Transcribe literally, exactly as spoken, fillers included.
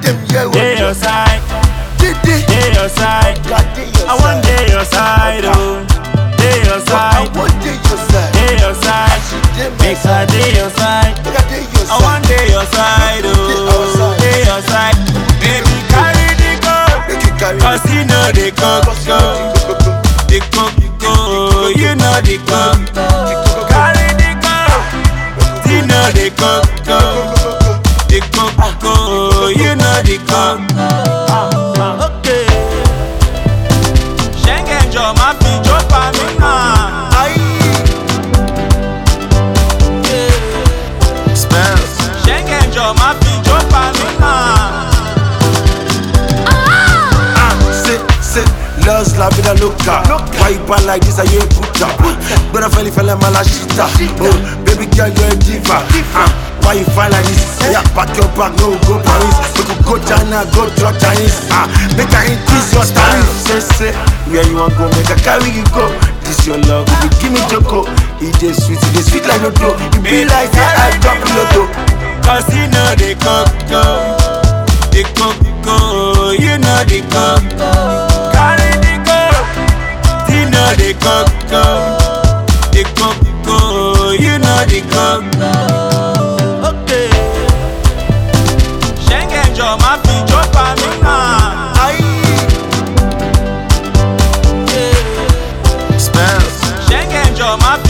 Day your side, day your side. I want day your side, oh. Day your side, day your side. Make a day your side. I want day your side, oh. Day your side. Baby, carry the go, cause you know the go, go. The go, go, you know the go. Carry the go, you know the go, go. The go, go, you know the go. Okay. Schengen jo ma fi jo pa mi na. Spells. Schengen jo ma fi jo pa mi na. Ah, sit, sit. Love's la vida loca. Why you bad like this? Are you a puta? But I fell if I let my shita. Oh, baby girl, you're a diva. Ah, why you fine like this? Yeah, pack your bag, no go Paris. We could go China, go drug Chinese. Ah, make her increase your tariff. Say, say, where you want go? Make her carry you go. This your love, you give me choco. It is sweet, it is sweet like no dough. You be like say I drop lotto. Cause you know the coco, the coco, you know the coco. Carry the coco, you know the coco, the coco, you know the coco. Okay. Schengen jo ma fi jo pa mi na. Spells. Schengen jo ma fi